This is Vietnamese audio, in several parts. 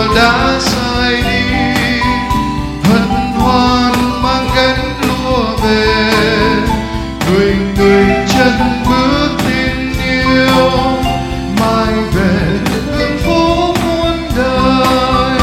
Chúa đã sai đi, hân hoan mang gánh lúa về, người người chân bước tin yêu, mai về hưởng phúc muôn đời.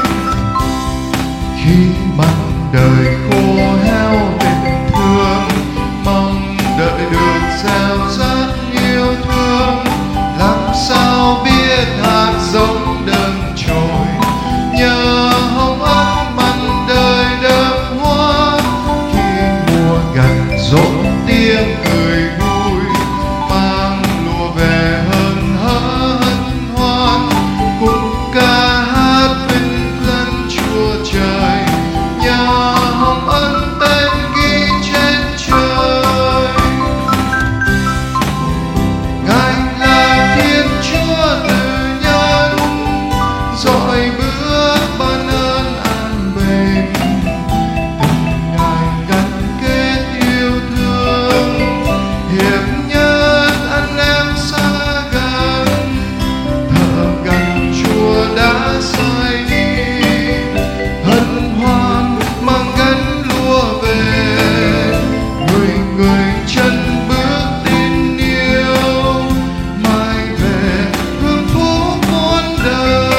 Khi mặn đời khô heo tình thương, mong đợi được gieo rắc yêu thương, làm sao biết hạt giống đơm trồi, nhờ hồng ân mặn đời đơm hoa. Khi mùa gần rộn tiếng cười vui, mang lúa về hân hân hoan, cùng ca hát vinh danh Chúa Trời, nhờ hồng ân tên ghi trên trời. Ngài là Thiên Chúa từ nhân, dõi bước ban ơn an bình, từng ngày gắn kết yêu thương, hiệp nhất anh em xa gần. Thờ gần Chúa đã sai đi, hân hoan mang gánh lúa về, người người chân bước tin yêu, mai về hưởng phúc muôn đời.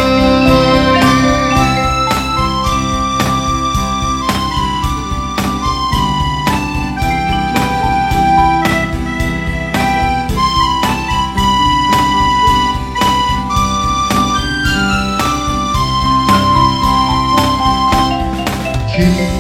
Khi